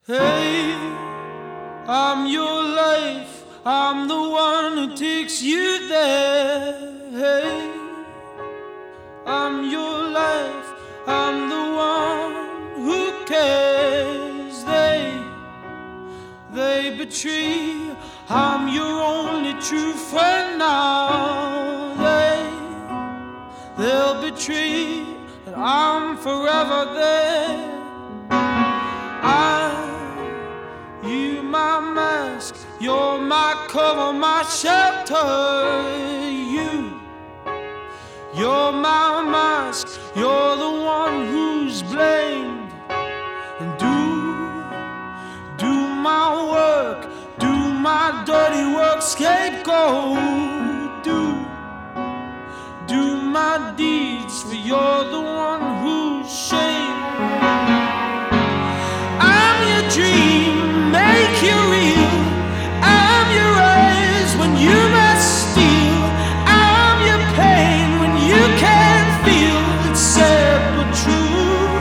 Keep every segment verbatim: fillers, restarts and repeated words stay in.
Hey, I'm your life, I'm the one who takes you there. Hey, I'm your life, I'm the one who cares. They, they betray you, I'm your only true friend now. They, they'll betray you, and I'm forever there. I, you my mask, you're my cover, my shelter. You, you're my mask, you're the one who's blamed. And do, do my work, do my dirty work, scapegoat. Do, do my deeds, for you're the one who's shamed. Dream, make you real. I'm your eyes when you must steal. I'm your pain when you can't feel. It's sad but true.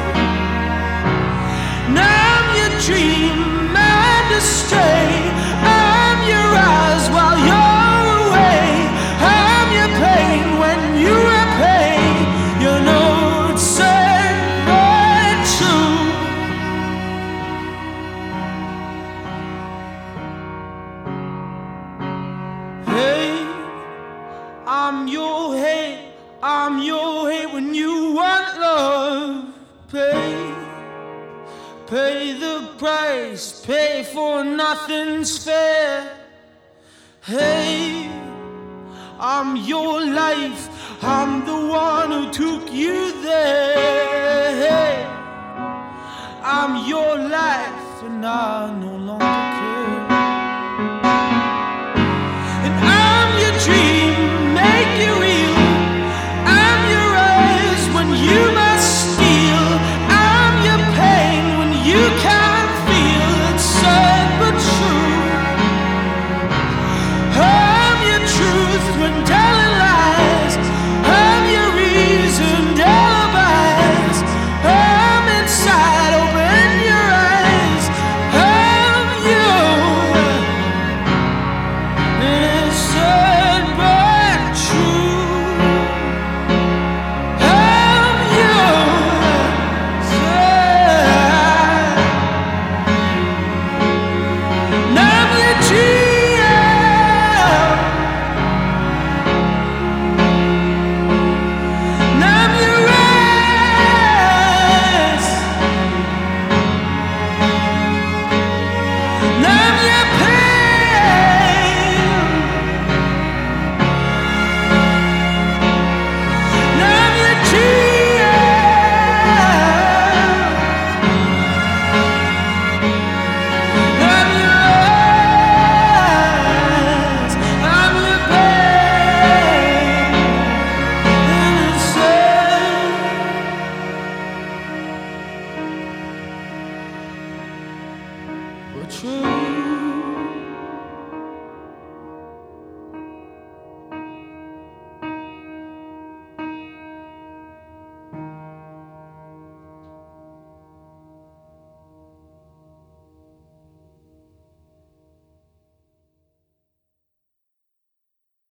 And I'm your dream and astray. I'm your eyes while you're away. I'm your pain when you repay. You know it's sad but true. I'm your hate, I'm your hate when you want love. Pay, pay the price, pay for nothing's fair. Hey, I'm your life, I'm the one who took you there. Hey, I'm your life and I no longer